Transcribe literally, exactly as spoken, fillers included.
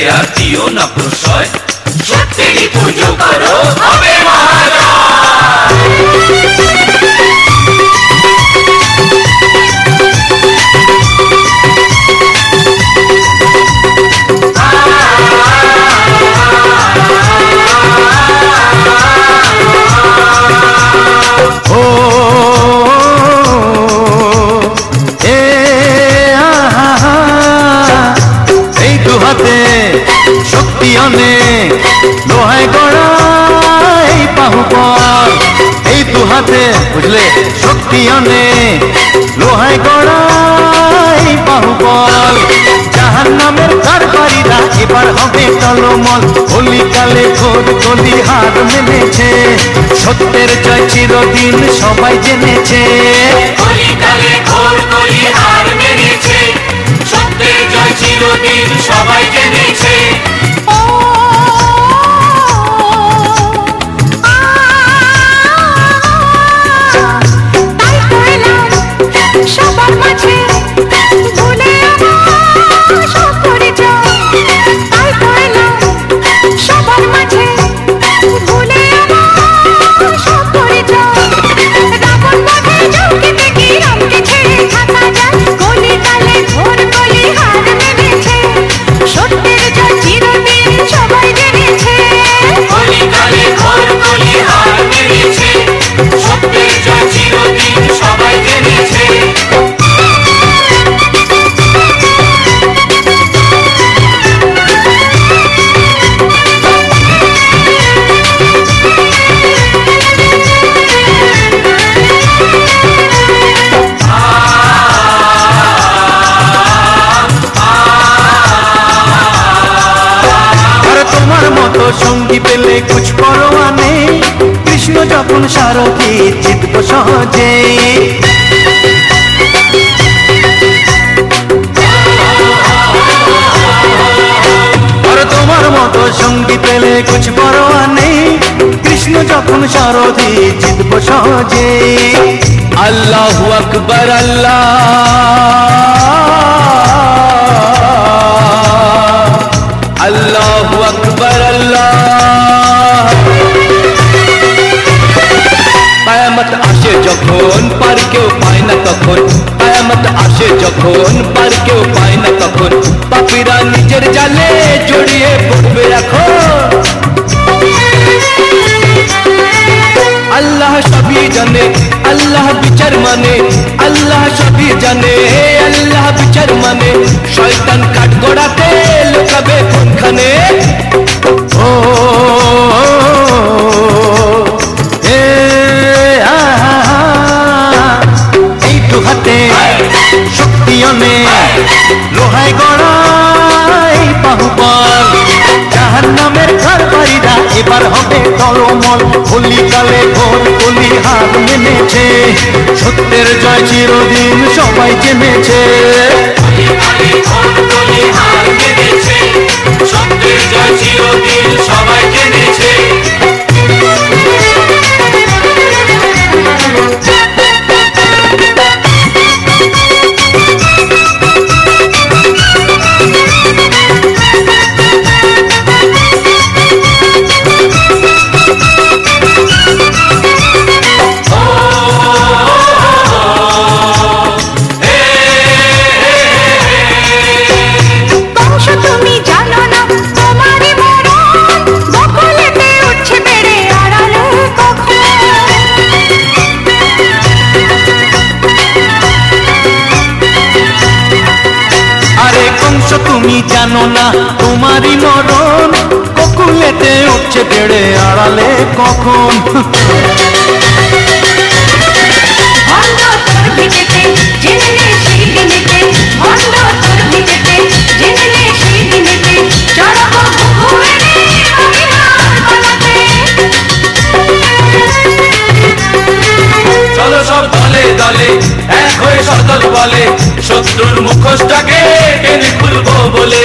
আর দিও না প্রশ্রয়, সত্যেরই পুজো করো হবে মহাজয়। শক্তি অনেক লোহায় গড়া এই বাহুবল, এই দু হাতে বুঝলে শক্তি অনেক লোহায় গড়া এই বাহুবল। জাহান্নামের কারবারিরা এবার হবে টলমল, কলিকালে ঘোর গলি হার মেনেছে, সত্যের জয় চিরদিন সবাই জেনেছে। কলিকালে ঘোর গলি হার মেনেছে, সত্যের জয় চিরদিন সবাই জেনেছে। সবার মাঝে ভুলে আমার সব পরিচয়, তাই কইলাম সবার মাঝে ভুলে আমার সব পরিচয়। রাবণ বধে চৌকিতে কি রামকে ছেড়ে থাকা যায়, কলিকালে ঘোর গলি হার মেনেছে, সত্যের জয় চিরদিন সবাই জেনেছে। কলিকালে ঘোর গলি হার মেনেছে, সত্যের জয় চিরদিন সবাই জেনেছে। সঙ্গী পেলে কুছ পরোয়া নেই, কৃষ্ণ যখন সারথি জিতব সহজে। আর তোমার মতো সঙ্গী পেলে কুছ পরোয়া নেই, কৃষ্ণ যখন সারথি জিতব সহজে। আল্লাহু আকবার আল্লাহ, আল্লাহু আকবার আল্লাহ। কিয়ামত আসে যখন পার কেউ পায় না তখন, কিয়ামত আসে যখন পার কেউ পায় না তখন, পাপীরা নিজের জালে জড়িয়ে পড়বে এখন। আল্লাহ সবই জানে, আল্লাহ বিচার মানে, আল্লাহ সবই জানে, আল্লাহ বিচার মানে, শয়তান কাঠ গড়াতে লুকাবে কোনখানে। ও এ এই দু হাতে শক্তি অনেক লোহায় গড়া এই বাহুবল, জাহান্নামের কারবারিরা এবার হবে টলমল, কলিকালে ঘোর গলি হার মেনেছে, সত্যের জয় চিরদিন সবাই জেনেছে। কলিকালে ঘোর গলি হার মেনেছে, সত্যের জয় চিরদিন সবাই জেনেছে। তুমি জানো না তোমারই মরণ, বকুলেতে উঠছে বেড়ে আড়ালে কখন। চলো সব দলে দলে এক হয়ে সদল বলে, শত্রুর মুখোশটাকে টেনে খুলবো বলে।